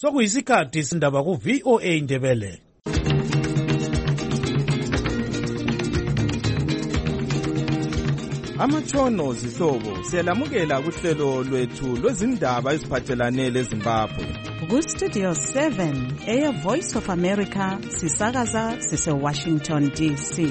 sokuyisikhathi sindaba ku-VOA Indebele. Amatshono zihlobo siyalamukela kuhlelo lwethu lwezindaba eziphathelane leZimbabwe. Ku-Studio 7 Air Voice of America sisakaza sise-Washington DC.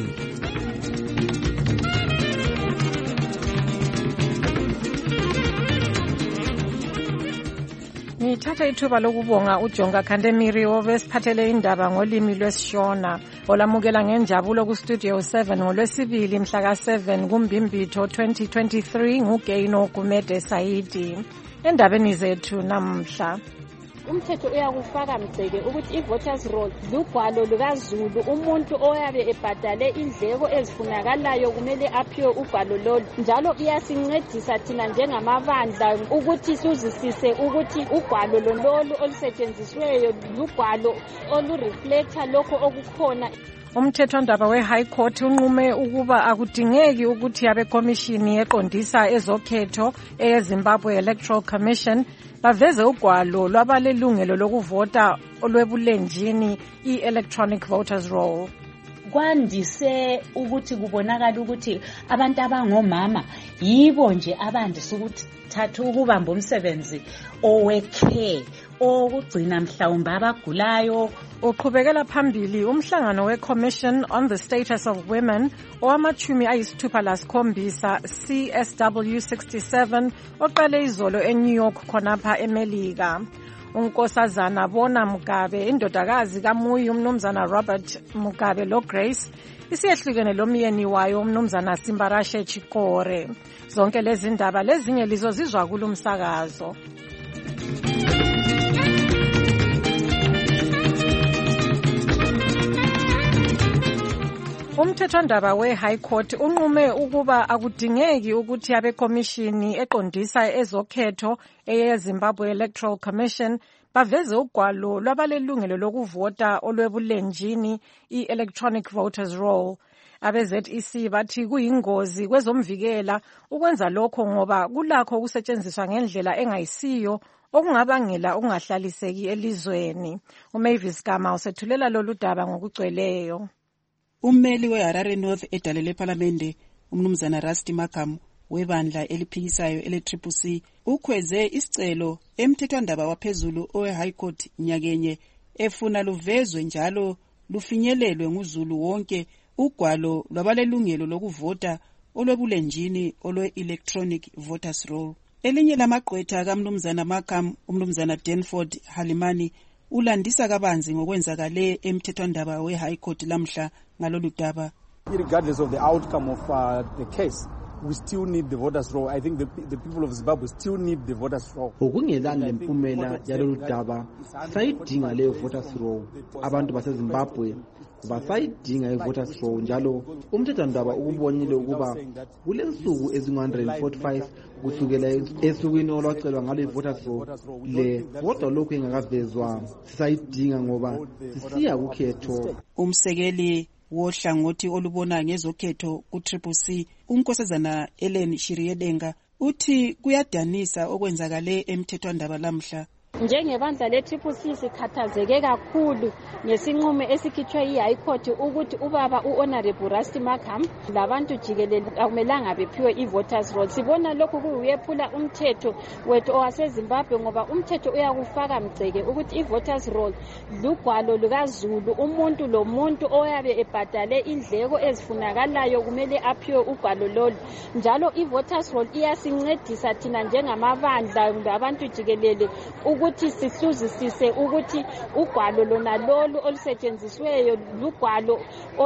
Ngithatha ithuba lokubonga uJonga Khandemiri obesiphathele indaba ngolimi lwesiShona olamukela ngenjabulo ku-Studio 7 ngolwesibili mhla ka-7 kuMbimbitho 2023 nguGeino Gumede Saidi. Endabeni zethu namhla, umthetho uyakufaka mgceke ukuthi i-voters roll lugwalo lukaZulu, umuntu oyabe ebhadale indleko ezifunakalayo kumele aphiwe ugwalo lolu, njalo iyasincedisa thina njengamabandla ukuthi suzisise ukuthi ugwalo lolu olusetshenzisiweyo lugwalo olureflecta lokho okukhona. Umthethwandaba we-High Court unqume ukuba akudingeki ukuthi abekomishini eqondisa ezokhetho eyeZimbabwe Electoral Commission baveze ugwalo lwabalelungelo lokuvota olwebulenjini i-electronic voters roll. Kwandise ukuthi kubonakala ukuthi abantu abangomama yibo nje abandise ukuthatha ukubamba umsebenzi owecare okugcina mhlawumbe abagulayo. Uqhubekela phambili umhlangano we-Commission on the Status of Women owamachumi ayisithupha lasikhombisa CSW 67 oqale izolo eNew York khonapha eMelika. Unkosazana Bona Mugabe, indodakazi kaMuyi umnumzana Robert Mugabe lo Grace, isiyehlukene lomyeni wayo umnumzana Simbarashe Chikore. Zonke lezi ndaba lezinye lizozizwa kulumsakazo. Umthethwandaba we-High Court unqume ukuba akudingeki ukuthi abekomishini eqondisa ezokhetho eyeZimbabwe Electoral Commission baveze ugwalo lwabalelungelo lokuvota olwebulenjini i-electronic voters roll. Abe-ZEC bathi kuyingozi kwezomvikela ukwenza lokho ngoba kulakho ukusetshenziswa ngendlela engayisiyo okungabangela ukungahlaliseki elizweni. uMavis Gama usethulela lolu daba ngokugcweleyo. Ummeli we-Harare North edale lephalamende umnumzana Rusty Makam webandla eliphikisayo ele-CCC ukhweze isicelo emthethwandaba waphezulu owe-High Court nyakenye efuna luvezwe njalo lufinyelelwe nguZulu wonke ugwalo lwabalelungelo lokuvota olwebulenjini olwe-electronic voters roll. Elinye lamagqwetha kamnumzana Makam umnumzana Danford Halimani ulandisa kabanzi ngokwenzakale emthethwandaba we-High Court lamhla ngalolu daba. Regardless of the outcome of the case, we still need the voters roll. I think the people of Zimbabwe still need the voters roll. Ukungelani lempumela yalolu daba sayidinga leyo voters roll. Abantu baseZimbabwe basayidinga i-voters roll njalo umthethwandaba ukubonile ukuba kulensuku ezingu-145 kusukela esukwini olwacelwa ngalo i-voters roll le kodwa lokhu engakavezwa sisayidinga ngoba sisiya kukhetho. Umsekeli wohlangothi olubona ngezokhetho ku-CCC unkosazana Ellen Shiriyedenga uthi kuyadanisa okwenzakale emthethwandaba lamhla. Njengebandla le-CCC sikhathazeke kakhulu ngesinqumo esikhitshwe yi-High Court ukuthi ubaba u-Honorable Rusty Makam labantu jikelele akumelanga bephiwe i-voters roll. Sibona lokhu kuyephula umthetho wethu owaseZimbabwe ngoba umthetho uyakufaka mgceke ukuthi i-voters roll lugwalo lukaZulu, umuntu lomuntu oyabe ebhadale indleko ezifunakalayo kumele aphiwe ugwalo lolu, njalo i-voters roll iyasincedisa thina njengamabandla labantu jikelele ukuthi sihluzisise ukuthi ugwalo lona lolu olusetshenzisiweyo lugwalo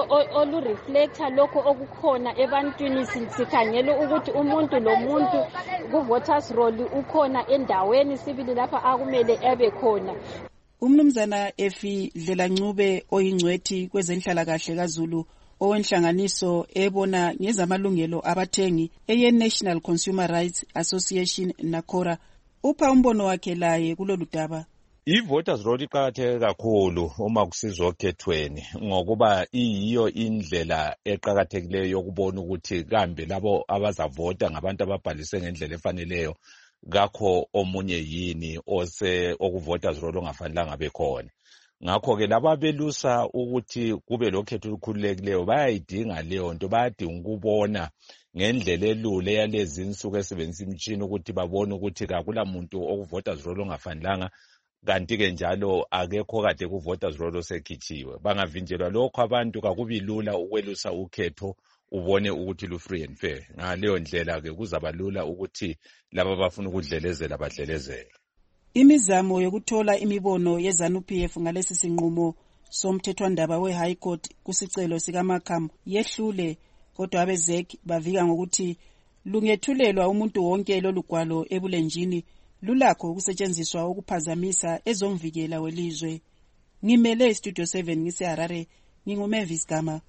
olureflecta lokho okukhona ebantwini. Sikhangele ukuthi umuntu lomuntu ku-voters roll ukhona endaweni sibili lapha akumele ebe khona. Umnumzana Efi Dlelancube oyingcwethi kwezenhlalakahle kaZulu owenhlanganiso ebona ngezamalungelo abathengi eye-National Consumer Rights Association NACORA upha umbono wakhe laye kulolu daba. I-voters roll iqakatheke kakhulu uma kusizwa okhethweni ngokuba iyiyo indlela eqakathekileyo yokubona ukuthi kambe labo abazavota ngabantu ababhalise ngendlela efaneleyo kakho omunye yini okuvoters roll ongafanelanga abe khona. Ngakho-ke laba belusa ukuthi kube lokhetho olukhululekileyo bayayidinga leyo nto, bayadinga ukubona ngendlela elula yalezi insuku esebenzisa imtshini ukuthi babone ukuthi kakula muntu okuvoters roll ongafanelanga, kanti-ke njalo akekho kade kuvoters roll osekhitshiwe. Bangavinjelwa lokho abantu kakubi lula ukwelusa ukhetho ubone ukuthi lu-free and fair. Ngaleyo ndlela-ke kuzaba lula ukuthi laba bafuna ukudlelezela badlelezele. Imizamo yokuthola imibono ye-ZANU-PF ngalesi sinqumo somthethwandaba we-High Court kusicelo sikaMarkham yehlule, kodwa abe-ZEC bavika ngokuthi lungethulelwa umuntu wonke lolugwalo ebulenjini lulakho ukusetshenziswa ukuphazamisa ezomvikela welizwe. Ngimele Studio 7 ngiseHarare, nginguMavis Gama.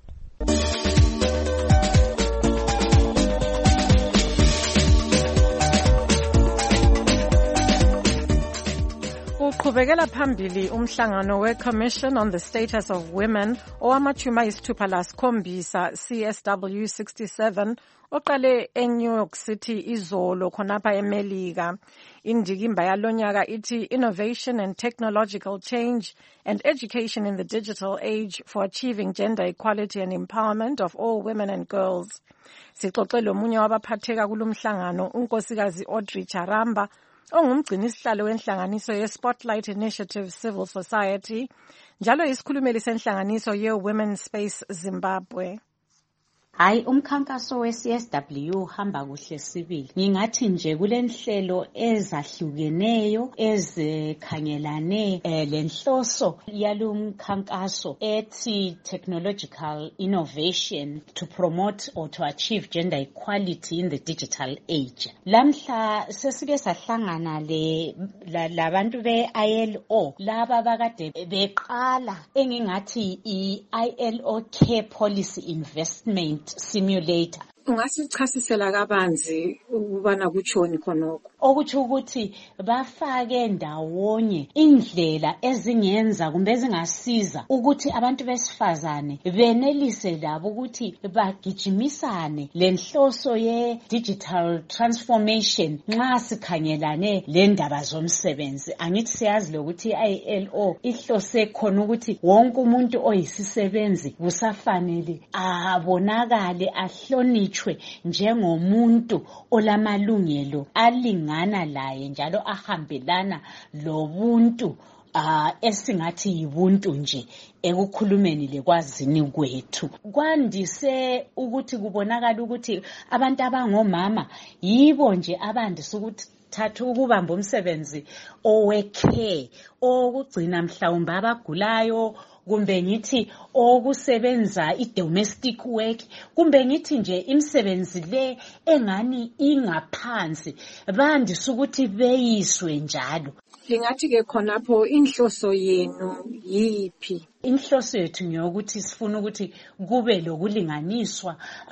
Uqhubekela phambili umhlangano we-Commission on the Status of Women owamachumi ayisithupha lasikhombisa CSW 67 oqale eNew York City izolo khonapha eMelika. Indikimba yalonyaka ithi Innovation and Technological Change and Education in the Digital Age for Achieving Gender Equality and Empowerment of All Women and Girls. Sixoxele omunye wabaphatheka kulomhlangano unkosikazi Audrey Charamba ongumgcini isihlalo wenhlanganiso ye-Spotlight Initiative Civil Society, njalo isikhulumeli senhlanganiso ye-Women Space Zimbabwe. Hayi, umkhankaso we-CSW hamba kuhle sibili. Ngingathi nje kulenhlelo ezahlukeneyo ezikhangelane lenhloso yalumkhankaso ethi Technological Innovation to Promote or to Achieve Gender Equality in the Digital Age. Lamhla sesike sahlangana labantu be-ILO laba bakade beqala engingathi i-ILO Care Policy Investment Simulator. Ungasichasisela kabanzi ukubana kuchoni khonoko? Okuthi ukuthi bafake ndawonye indlela ezingenza kumbe ezingasiza ukuthi abantu besifazane benelise labo ukuthi bagijimisane lenhloso ye digital transformation nxa sikhangelane lendaba zomsebenzi. Angithi siyazi lokuthi ILO ihlose khona ukuthi wonke umuntu oyisisebenzi kusafanele abonakale ahlonitshwe njengomuntu olamalungelo alingana laye njalo ahambelana lobuntu esingathi yibuntu nje ekukhulumeni lekwazini kwethu. Kwandise ukuthi kubonakala ukuthi abantu abangomama yibo nje abandise ukuthi thatha ukubamba umsebenzi owecare okugcina mhlawumbe abagulayo, kumbe ngithi okusebenza i-domestic work, kumbe ngithi nje imisebenzi le engani ingaphansi bandise ukuthi beyiswe njalo. Lingathi ke khonapho inhloso yenu yiphi? Inhloso yethu ngiyokuthi sifuna ukuthi kube lokulinganiswa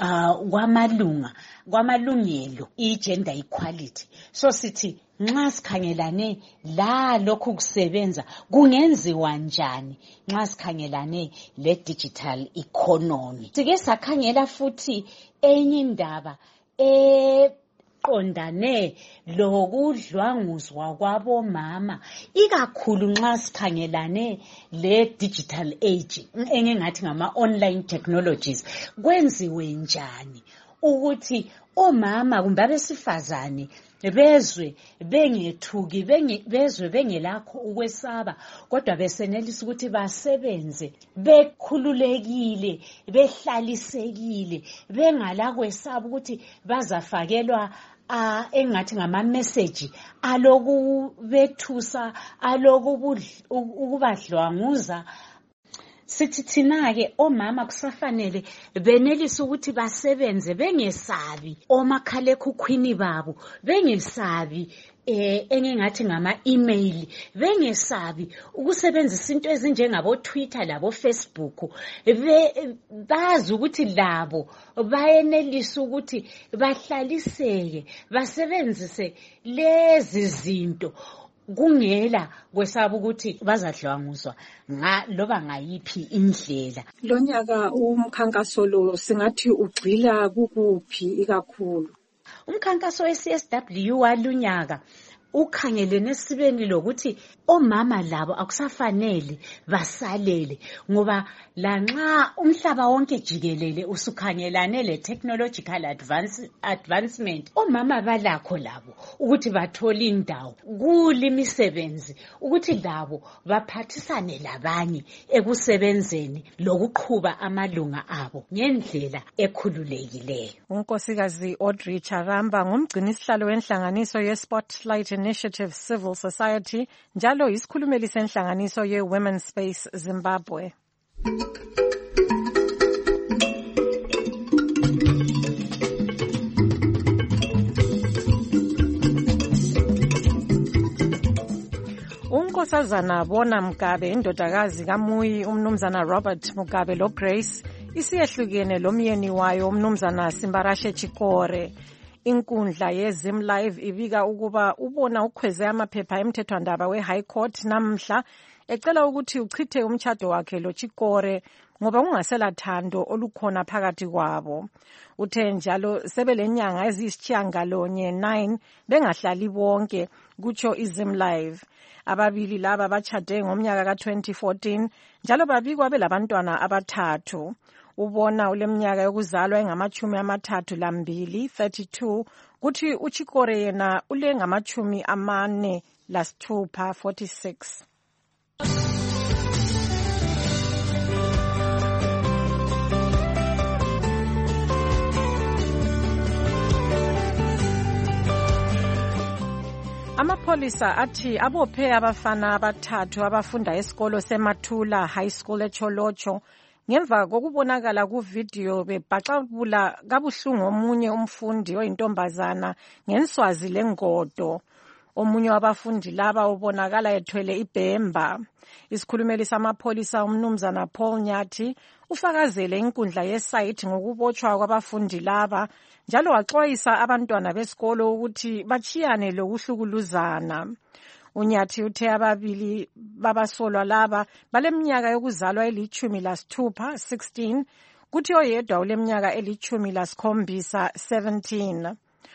kwamalungelo i-gender equality. So sithi nxa sikhangelane la lokhu kusebenza kungenziwa njani nxa sikhangelane le digital economy. Sike sakhangela futhi enye indaba qondane lokudlwanguzwa kwabomama ikakhulu nxa sikhangelane le digital age engingathi ngama online technologies. Kwenziwe njani ukuthi omama kumbe abesifazane bezwe bengethuki bezwe bengelakho ukwesaba kodwa besenelisa ukuthi basebenze bekhululekile behlalisekile bengalakwesaba ukuthi bazafakelwa engathi ngama message alokubethusa alokubadlwanguza. Sithi thina-ke omama kusafanele benelise ukuthi basebenze bengesabi omakhalekhukhwini babo, bengesabi engingathi ngama-email, bengesabi ukusebenzisa into ezinjengabo Twitter labo Facebook. Bazi ukuthi labo bayenelisa ukuthi bahlaliseke basebenzise lezi zinto kungela kwesaba ukuthi bazadlwanguzwa loba ngayiphi indlela. Lonyaka umkhankaso lo singathi ugxila kukuphi ikakhulu? umkhankaso we-CSW walunyaka ukhangelene esibeni lokuthi omama labo akusafanele basalele ngoba lanxa umhlaba wonke jikelele usukhangelane le-technological advancement omama balakho labo ukuthi bathole indawo kulimisebenzi ukuthi labo baphathisane labanye ekusebenzeni lokuqhuba amalunga abo ngendlela ekhululekileyo. unkosikazi Audrey Charamba ngumgcinisihlalo wenhlanganiso ye-Spotlight Initiative Civil Society njalo isikhulumeli senhlanganiso ye-Women's Space Zimbabwe. unkosazana Bona Mugabe indodakazi kaMuyi umnumzana Robert Mugabe lo Grace isiyehlukene lomyeni wayo umnumzana Simbarashe Chikore. Inkundla ye-Zim Live ibika ukuba ubona ukhweze amaphepha emthethwandaba we-High Court namhla ecela ukuthi uchithe umtshado wakhe lo Chikore ngoba kungasela thando olukhona phakathi kwabo. Uthe njalo sebelenyanga eziyisitshiyangalonye 9 bengahlali bonke kutsho iZim Live. Ababili laba bachade ngomnyaka ka-2014 njalo babikwa belabantwana abathathu. Ubona uleminyaka yokuzalwa engama-32 32 kuthi uChikore yena ule ngama-46 46. Amapholisa athi abophe abafana abathathu abafunda esikolo seMathula High School eCholocho ngemva kokubonakala kuvideo bebhaxabula kabuhlungu omunye umfundi oyintombazana ngenswazi lengodo. Omunye wabafundi laba ubonakala ethwele ibhemba. Isikhulumeli samapholisa umnumzana Paul Nyathi ufakazele inkundla yesite ngokubotshwa kwabafundi laba njalo waxwayisa abantwana besikolo ukuthi bachiyane lokuhlukuluzana. Unyathi uthe ababili babasolwa laba baleminyaka yokuzalwa eli-16 16 kuthi oyedwa uleminyaka eli-17 17.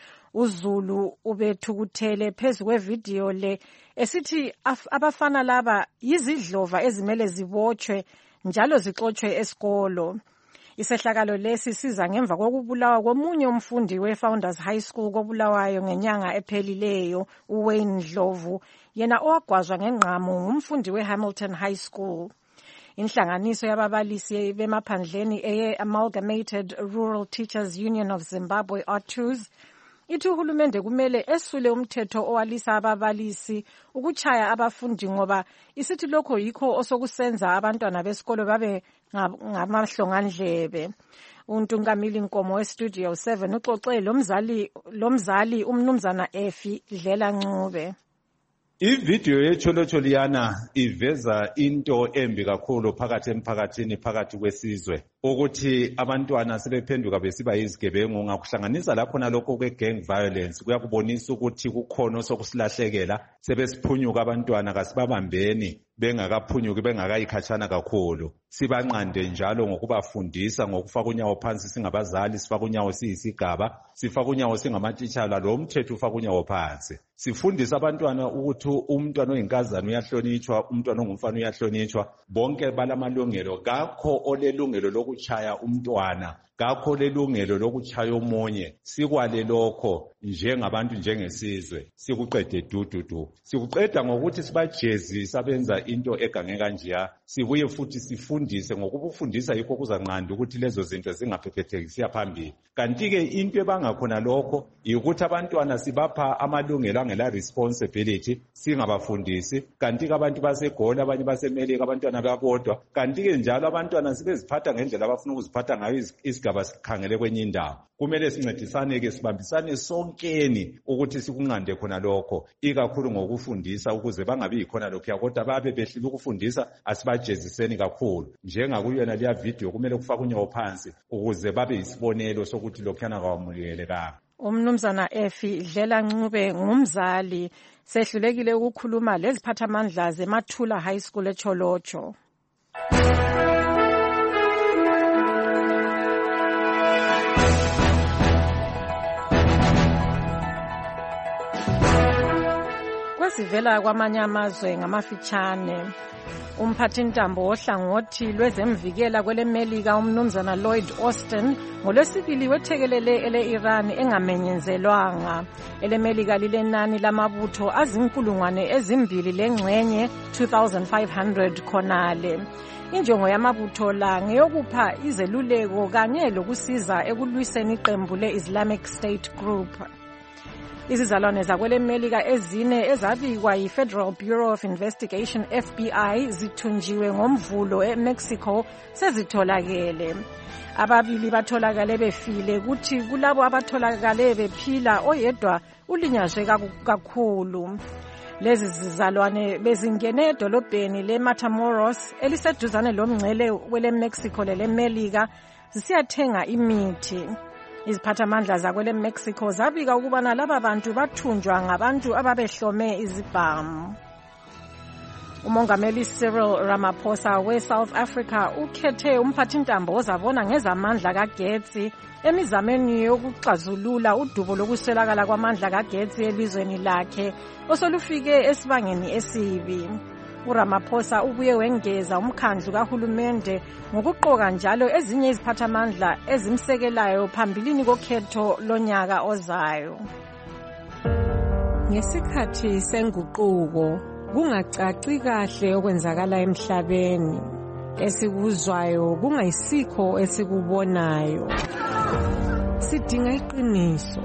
uZulu ubethukuthele phezu kwevideo le esithi abafana laba yizidlova ezimele zibotshwe njalo zixotshwe esikolo. Isehlakalo lesi siza ngemva kokubulawa komunye umfundi we-Founders High School kobulawayo ngenyanga ephelileyo uWayne Dlovu yena owagwazwa ngengqamu ngumfundi we-Hamilton High School. Inhlanganiso yababalisi bemaphandleni eye-Amalgamated Rural Teachers Union of Zimbabwe R2s ithi uhulumende kumele esule umthetho owalisa ababalisi ukuchaya abafundi ngoba isithi lokho yikho osokusenza abantwana besikolo babe ngamahlongandlebe. Untungamili Nkomo we-Studio 7 uxoxe lomzali umnumzana Efi Dlela Ncube. Ivideo yeCholocho liyana iveza into embi kakhulu phakathi emphakathini phakathi kwesizwe ukuthi abantwana sebephenduka besiba yizigebengu ngakuhlanganisa lapho nalokho kwe-gang violence kuyakubonisa ukuthi kukhona osokusilahlekela sebesiphunyuka abantwana kasibabambeni bengakaphunyuki bengakayikhatshana kakhulu sibanqande njalo ngokubafundisa ngokufaka unyawo phansi singabazali sifaka unyawo siyisigaba sifaka unyawo singamatitshala lo mthetho ufaka unyawo phansi sifundisa abantwana ukuthi umntwana oyinkazana uyahlonitshwa umntwana ongumfana uyahlonitshwa bonke balamalungelo kakho olelungelo lokuchaya umntwana kakho lelungelo lokuchaya omunye sikwale lokho njengabantu njengesizwe sikuqede dududu sikuqeda ngokuthi sibajezisa abenza into egange kanjeya sibuye futhi sifundise ngokubufundisa yikho kuzanqanda ukuthi lezo zinto zingaphepheteki phambili kanti ke into ebangakhona lokho ukuthi abantwana sibapha amalungelo angela responsibility singabafundisi kanti ke abantu baseGoli abanye baseMelika abantwana babodwa kanti ke njalo abantwana sibeziphatha ngendlela abafuna ukuziphatha ngayo isigaba sikhangele kwenye indawo kumele sincedisane ke sibambisane sonkeni ukuthi sikunqande khona lokho ikakhulu ngokufundisa ukuze bangabi khona lokho kodwa babe behlile ukufundisa asibajeziseni kakhulu njengakuyona leya video kumele kufake unyawo phansi ukuze babe isibonelo sokuthi lokho yana kwamukeleka. Umnumzana Efi Dlela Ncube ngumzali sehlulekile ukukhuluma leziphathamandla zeMathula High School eCholocho. kwesivela kwamanye amazwe ngamafitshane. Umphathintambo wohlangothi lwezemvikela kwelemelika umnumzana Lloyd Austin ngolwesibili wethekelele ele-Iran engamenyezelwanga. Elemelika lilenani lamabutho azinkulungwane ezimbili lengxenye 2,500 khonale. Injongo yamabutho la ngeyokupha izeluleko kanye lokusiza ekulwiseni iqembu le-Islamic State Group. Izizalwane zakwelemelika ezine ezabikwa yi-Federal Bureau of Investigation FBI zithunjiwe ngomvulo eMexico sezitholakele. Ababili batholakale befile kuthi kulabo abatholakale bephila oyedwa ulinyazwe kakhulu. Lezi zizalwane bezingene edolobheni le-Matamoros eliseduzane lomngcele wele-Mexico lele-Melika zisiyathenga imithi. Iziphathamandla zakwele-Mexico zabika ukubana laba bantu bathunjwa ngabantu ababehlome izibhamu. Umongameli Cyril Ramaphosa we-South Africa ukhethe umphathintambo ozabona ngezamandla kagetsi emizameni yokuxazulula udubo lokuswelakala kwamandla kagetsi elizweni lakhe osolufike esibangeni esibi. uRamaphosa ubuye wengeza umkhandlu kahulumende ngokuqoka njalo ezinye iziphathamandla ezimsekelayo phambilini kokhetho lonyaka ozayo. Ngesikhathi senguquko kungacaci kahle okwenzakala emhlabeni, esikuzwayo kungayisikho esikubonayo. Sidinga iqiniso.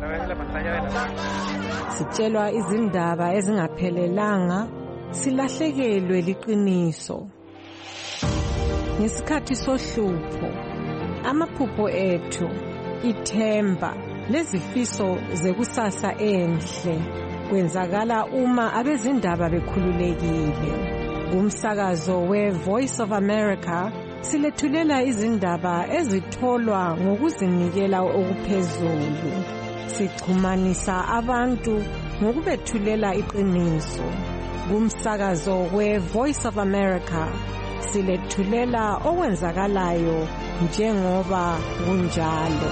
Sitshelwa izindaba ezingaphelelanga, silahlekelwe liqiniso. Ngesikhathi sohlupho, amaphupho ethu, ithemba lezifiso zekusasa enhle kwenzakala uma abezindaba bekhululekile. Kumsakazo we-Voice of America silethulela izindaba ezitholwa ngokuzinikela okuphezulu. Sichumanisa abantu ngokubethulela iqiniso. Kumsakazo we-Voice of America silethulela okwenzakalayo njengoba kunjalo.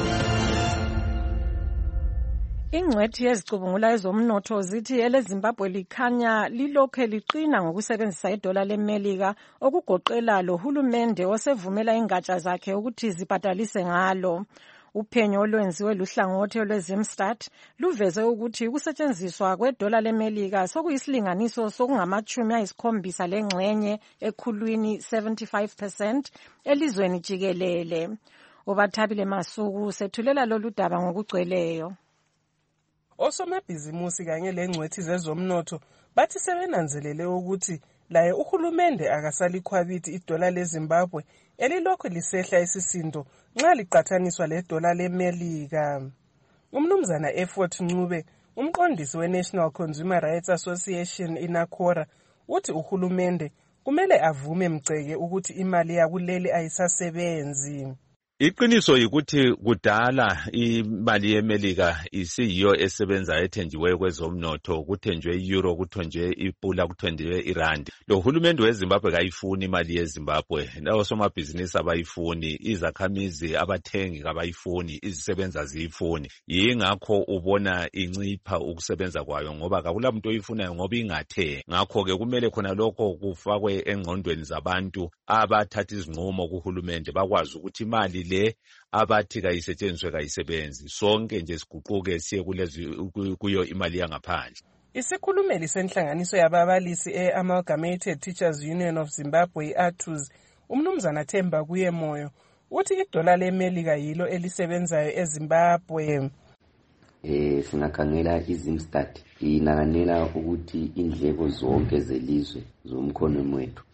Ingcwethi yezicubungula ezomnotho zithi eleZimbabwe likhanya lilokhe liqina ngokusebenzisa idola lemelika okugoqela lohulumende osevumela ingatsha zakhe ukuthi zibhadalise ngalo. Uphenyo olwenziwe luhlangothi lweZimstat luveze ukuthi ukusetshenziswa kwedola lemelika sokuyisilinganiso sokungama-70 lengxenye ekhulwini 75% elizweni jikelele. Ubathabile Masuku sethulela lolu daba ngokugcweleyo. Osomabhizimusi kanye lengcwethi zezomnotho bathi sebenanzelele ukuthi laye uhulumende akasalikhwabithi idola leZimbabwe elilokhu lisehla isisindo nxa liqathaniswa ledola lemelika. Umnumzana Effort Ncube, umqondisi we-National Consumer Rights Association iNACORA, uthi uhulumende kumele avume mceke ukuthi imali yakuleli ayisasebenzi. Iqiniso yikuthi kudala imali yemelika isiyiyo esebenza ethenjiweyo kwezomnotho, kuthenjwe i-euro, kuthenjwe ipula, kuthenjwe irandi. Lo hulumende weZimbabwe kayifuni imali yeZimbabwe, osomabhizinisi abayifuni, izakhamizi abathengi kabayifuni, izisebenza ziyifuni. Yingakho ubona incipha ukusebenza kwayo ngoba akulamuntu oyifunayo ngoba ingathe. Ngakho-ke kumele khona lokho kufakwe engqondweni zabantu abathatha izinqumo kuhulumende bakwazi ukuthi imali le abathi kayisetshenziswe kayisebenzi. Sonke nje siguquke siye kuyo imali yangaphandle. Isikhulumeli senhlanganiso yababalisi e-Amalgamated Teachers Union of Zimbabwe, ATUZ, umnumzana Themba Kuyemoyo, uthi idola lemelika yilo elisebenzayo eZimbabwe. Singakhangela iZimstat inanganela ukuthi indleko zonke zelizwe zomkhono wethu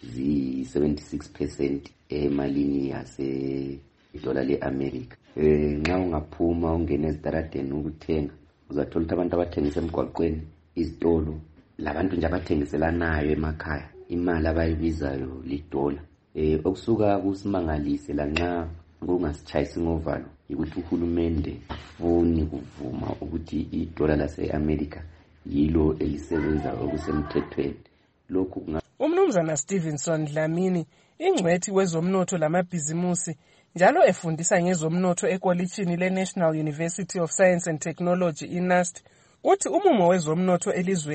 zi-76% emalini yase idola le-America. Nxa ungaphuma ungene ezitaradeni ukuthenga uzathola ukuthi abantu abathengisa emgwaqweni, izitolo, labantu nje abathengiselanayo emakhaya, imali abayibizayo lidola. Okusuka kusimangalise lanxa kungasitshayisi ngovalo ukuthi uhulumende afuni kuvuma ukuthi idola lase-America yilo elisebenza okusemthethweni. Lokhu umnumzana Stevenson Dlamini, ingcwethi wezomnotho lamabhizimusi, njalo efundisa ngezomnotho ekolitshini le-National University of Science and Technology, iNUST, uthi umumo wezomnotho elizweni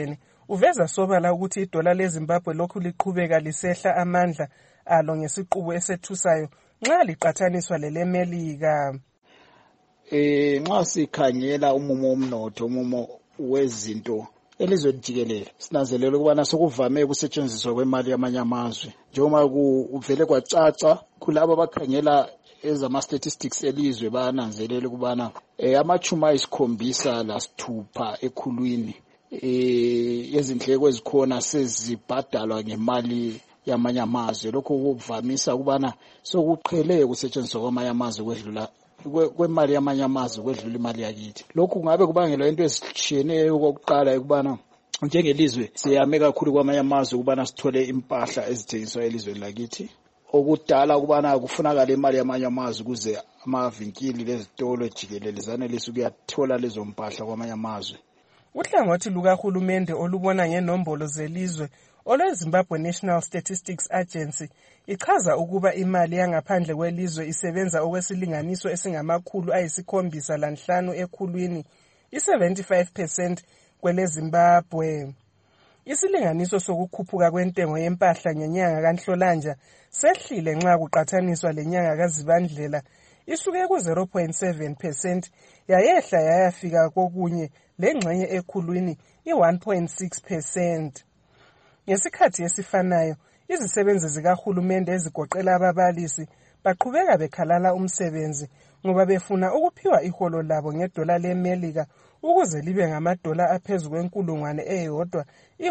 uveza sobala ukuthi idola leZimbabwe lokhu liqhubeka lisehla amandla alo ngesiqubu esethusayo nxa liqathaniswa leleMelika. Nxa sikhangela umumo womnotho, umumo wezinto elizweni jikelele, sinanzelela ukubana sokuvame ukusetshenziswa kwemali yamanye amazwe njengoba kuvele kwacaca kulabo abakhangela ezama-statistics elizwe bayananzelela ukubana amachumi ayisikhombisa lasithupha ekhulwini ezindleko ezikhona sezibhadalwa ngemali yamanye amazwe. Lokho kuvamisa ukubana sokuqhele ukusetshenziswa kwamanye amazwe kwedlula kwemali yamanye amazwe kwedlula imali yakithi. Lokhu kungabe kubangelwa into ezishiyeneyo. Kokuqala ukubana njengelizwe siyame kakhulu kwamanye amazwe ukubana sithole impahla ezithengiswa elizweni lakithi, okudala ukubana kufunakala imali yamanye amazwe ukuze amavinkili lezitolo jikelele zanelise ukuyathola lezo mpahla kwamanye amazwe. Uhlangothi lukahulumende olubona ngenombolo zelizwe olweZimbabwe National Statistics Agency ichaza ukuba imali yangaphandle kwelizwe isebenza okwesilinganiso esingama-7.5 ekhulwini, i-75% kweleZimbabwe. Isilinganiso sokukhuphuka kwentengo yempahla ngenyanga kaNhlolanja sehlile nxa kuqathaniswa lenyanga kaZibandlela, isuke ku-0.7% yayehla yayafika kokunye lengxenye ekhulwini i-1.6%. Ngesikhathi esifanayo, izisebenzi zikahulumende ezigoqela ababalisi baqhubeka bekhalala umsebenzi ngoba befuna ukuphiwa iholo labo ngedola leMelika ukuze libe ngamadola aphezu kwenkulungwane eyodwa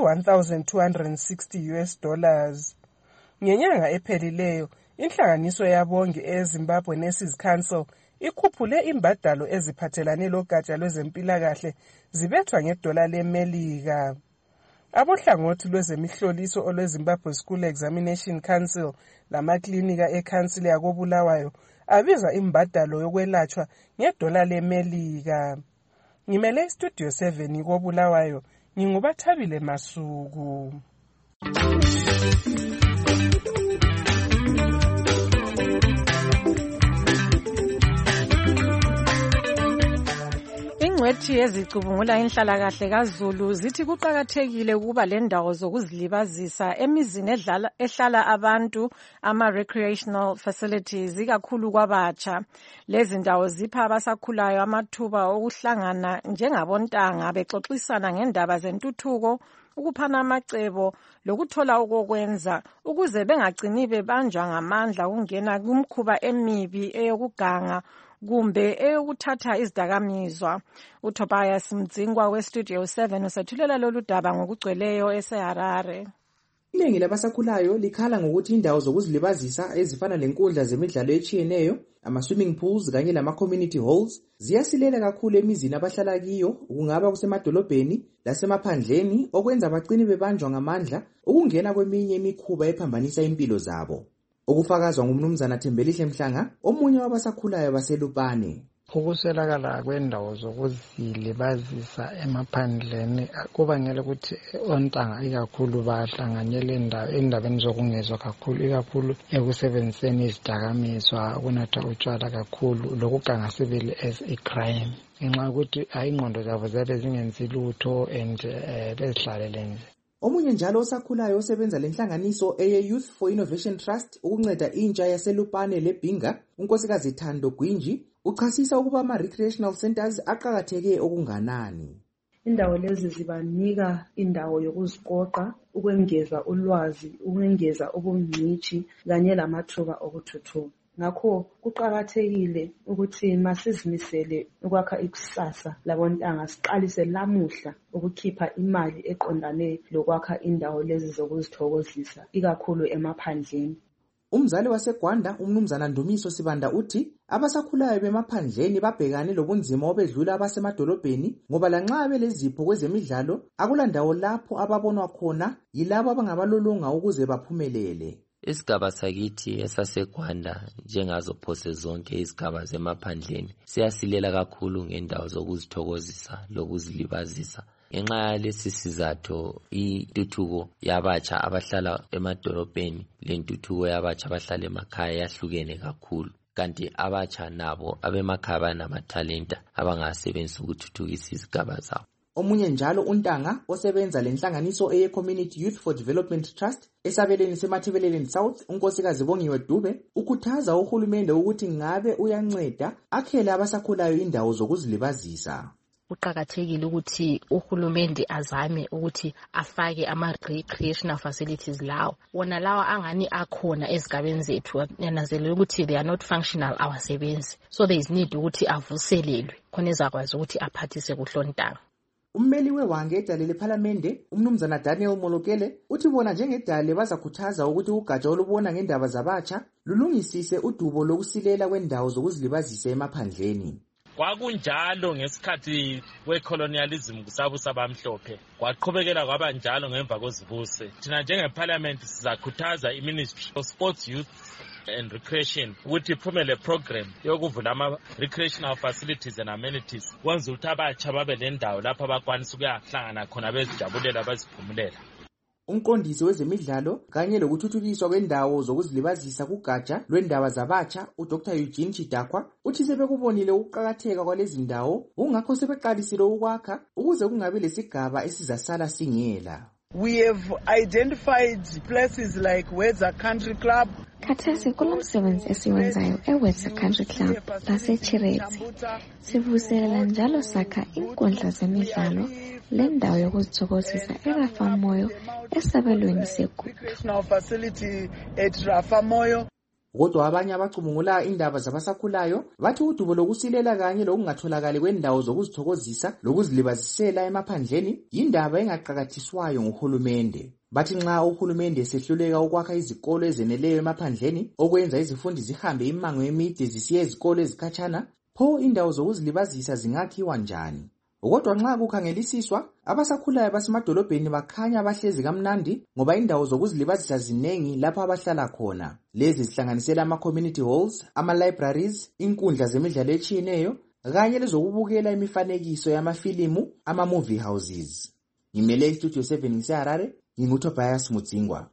$1,260. Ngenyanga ephelileyo, inhlanganiso yabongi eZimbabwe Nurses Council ikhuphule imbadalo eziphathelane logatsha lwezempilakahle zibethwa ngedola leMelika. Abohlangothi lwezemihloliso olweZimbabwe School Examination Council lamaklinika ekhansili yakoBulawayo abiza imbadalo yokwelatshwa ngedola leMelika. Ngimele iStudio 7 koBulawayo, ngingubathabile Masuku. Ingcwethi ezicubungula inhlalakahle kaZulu zithi kuqakathekile ukuba lendawo zokuzilibazisa emizini ehlala abantu, ama-recreational facilities, ikakhulu kwabatsha. Lezi ndawo zipha abasakhulayo amathuba okuhlangana njengabontanga bexoxisana ngendaba zentuthuko, ukuphana amacebo lokuthola okokwenza ukuze bengagcini bebanjwa ngamandla ukungena kumkhuba emibi eyokuganga kumbe eyokuthatha izidakamizwa. uTobias Mdzingwa weStudio 7 usethulela lolu daba ngokugcweleyo eseHarare. Iningi labasakhulayo likhala ngokuthi indawo zokuzilibazisa ezifana lenkundla zemidlalo etshiyeneyo, ama-swimming pools kanye lama-community halls ziyasilela kakhulu emizini abahlala kiyo, kungaba kusemadolobheni lasemaphandleni, okwenza bagcine bebanjwa ngamandla ukungena kweminye imikhuba ephambanisa impilo zabo. Okufakazwa ngumnumzana Thembelihle Mhlanga, omunye wabasakhulayo baseLupane. Ukuselakala kwendawo zokuzilibazisa emaphandleni kubangela ukuthi ontanga ikakhulu bahlanganyele endabeni zokungezwa kakhulu, ikakhulu ekusebenziseni izidakamizwa, ukunatha utshwala kakhulu, lokuganga sibili as a crime. Ngenxa yokuthi ingqondo zabo ziyabe zingenzi lutho and bezihlalele nje. Omunye njalo osakhulayo osebenza lenhlanganiso eye-Youth for Innovation Trust ukunceda intsha yaseLupane leBhinga, unkosikazi Thando Gwinji, uchasisa ukuba ama-recreational centers aqakatheke okunganani. Indawo lezi zibanika indawo yokuziqoqa, ukwengeza ulwazi, ukwengeza ubungcitshi kanye lamathuba okuthuthuka. Ngakho kuqakathekile ukuthi masizimisele ukwakha ikusasa labontanga siqalise lamuhla ukukhipha imali eqondane lokwakha indawo lezi zokuzithokozisa ikakhulu emaphandleni. Umzali waseGwanda umnumzana Ndumiso Sibanda uthi abasakhulayo bemaphandleni babhekane lobunzima obedlula abasemadolobheni ngoba lanxa belezipho kwezemidlalo akulandawo lapho ababonwa khona yilabo abangabalolonga ukuze baphumelele. Isigaba sakithi esaseGwanda njengazo phose zonke izigaba zemaphandleni siyasilela kakhulu ngendawo zokuzithokozisa lokuzilibazisa. Ngenxa yalesi sizathu intuthuko yabatsha abahlala emadolobheni lentuthuko yabatsha abahlala emakhaya yahlukene kakhulu. Kanti abatsha nabo abemakhaya banamathalenta abangasebenzisa ukuthuthukisa izigaba zabo. Omunye njalo uNtanga osebenza lenhlanganiso eye-Community Youth for Development Trust esabeleni seMathebeleni South, unkosikazi Bongiwe Dube, ukhuthaza uhulumende ukuthi ngabe uyanceda akhele abasakhulayo indawo zokuzilibazisa. Kuqakathekile ukuthi uhulumende azame ukuthi afake ama-recreational facilities lawo. Wona lawa angani akhona ezigabeni zethu, yananzelela ukuthi they are not functional awasebenzi. So there is need ukuthi avuselelwe khona ezakwazi ukuthi aphathise kuhlontanga. Ummeli weWange edale lePhalamende, umnumzana Daniel Molokele, uthi bona njengedale bazakhuthaza ukuthi ugatsha olubona ngendaba zabatsha lulungisise udubo lokusilela kwendawo zokuzilibazisa emaphandleni. Kwakunjalo ngesikhathi kwecolonialism kusabusa abamhlophe, kwaqhubekela kwaba njalo ngemva kozibuse. Thina njengeParliament sizakhuthaza iMinistry of Sports, Youth and Recreation ukuthi iphumele program yokuvula ama-recreational facilities and amenities kwenza ukuthi abatsha babe lendawo lapho abakwanisa ukuyahlangana khona bezijabulela baziphumulela. Umqondisi wezemidlalo kanye lokuthuthukiswa kwendawo zokuzilibazisa kugatsha lwendaba zabatsha uDr Eugene Chidakwa uthi sebekubonile ukuqakatheka kwalezi ndawo, ungakho sebeqalisile ukwakha ukuze kungabe lesigaba esizasala singela. We have identified places like Wedza Country Club. Khathesi kulomsebenzi esiwenzayo eWedza Country Club laseChiretsi. Sivuselela njalo sakha inkundla zemidlalo lendawo yokuzithokozisa eRafamoyo esabelweni segudu. Kodwa abanye abacubungula indaba zabasakhulayo bathi udubo lokusilela kanye lokungatholakali kwendawo zokuzithokozisa lokuzilibazisela emaphandleni yindaba engaqakathiswayo nguhulumende. Bathi nxa uhulumende esehluleka ukwakha izikolo ezeneleyo emaphandleni okwenza izifundi zihambe imango emide zisiya ezikolo ezikhatshana, pho indawo zokuzilibazisa zingakhiwa njani? Kodwa nxa kukhangelisiswa, abasakhulayo basemadolobheni bakhanya bahlezi kamnandi ngoba indawo zokuzilibazisa zinengi lapho abahlala khona. Lezi zihlanganisela ama-community halls, ama-libraries, inkundla zemidlalo etshiyeneyo kanye lezokubukela imifanekiso yamafilimu, ama-movie houses. Ngimele iStudio 7 ngiseHarare, nginguTobias Mudzingwa.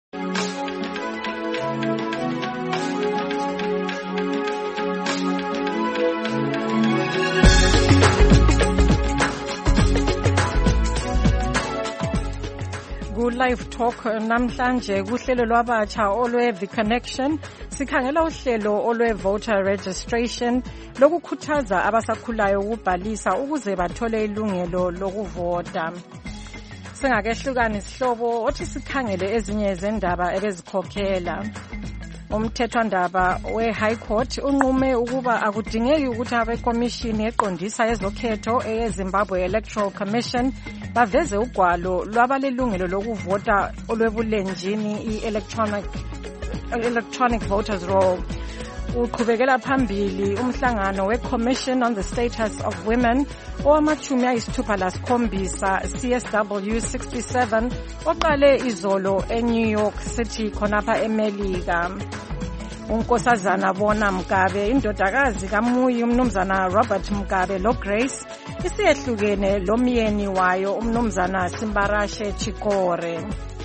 Live Talk namhlanje kuhlelo lwabatsha olwe The Connection sikhangela uhlelo olwe voter registration lokukhuthaza abasakhulayo ukubhalisa ukuze bathole ilungelo lokuvota. Singakehlukani sihlobo othi sikhangele ezinye zendaba ebezikhokhela. Umthethwandaba we-High Court unqume ukuba akudingeki ukuthi abekomishini eqondisa ezokhetho eyeZimbabwe Electoral Commission baveze ugwalo lwabalelungelo lokuvota olwebulenjini i-electronic voters roll. Uqhubekela phambili umhlangano we-Commission on the Status of Women owamachumi ayisithupha lasikhombisa CSW 67 oqale izolo eNew York City khonapha eMelika. Unkosazana Bona Mgabe indodakazi kaMuyi umnumzana Robert Mgabe lo Grace isiyehlukene lomyeni wayo umnumzana Simbarashe Chikore.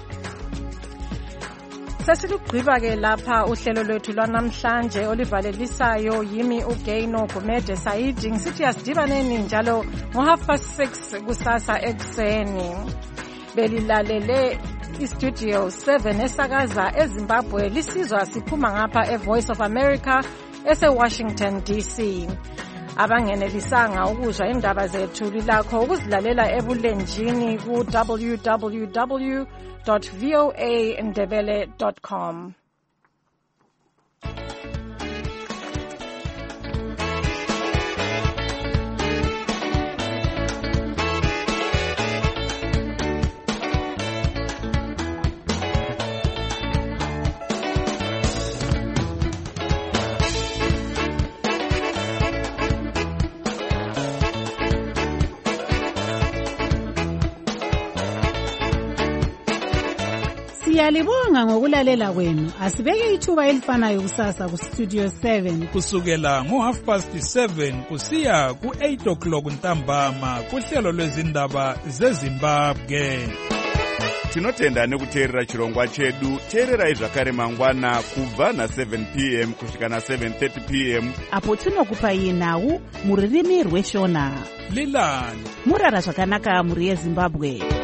Sesilugqiba ke lapha uhlelo lwethu lwanamhlanje olivalelisayo yimi uGaino Gumede Saidi ngisithi asidibaneni njalo ngo6:30 kusasa ekseni. Belilalele iStudio 7 esakaza eZimbabwe lisizwa siphuma ngapha eVoice of America eseWashington DC. Abangenelisanga ukuzwa indaba zethu lilakho ukuzilalela ebulenjini ku www.voandebele.com. Siyalibonga ngokulalela kwenu. Asibeke ithuba elifanayo kusasa ku Studio 7 kusukela ngo7:30 kusiya ku8 o'clock ntambama kuhlelo lwezindaba zeZimbabwe. tinotenda nekuteerera chirongwa chedu. teererai zvakare mangwana kubva na7 p.m. kusvika na7:30 p.m. apo tinokupai nhau muririmi rweshona. Lilani murara zvakanaka muri yeZimbabwe.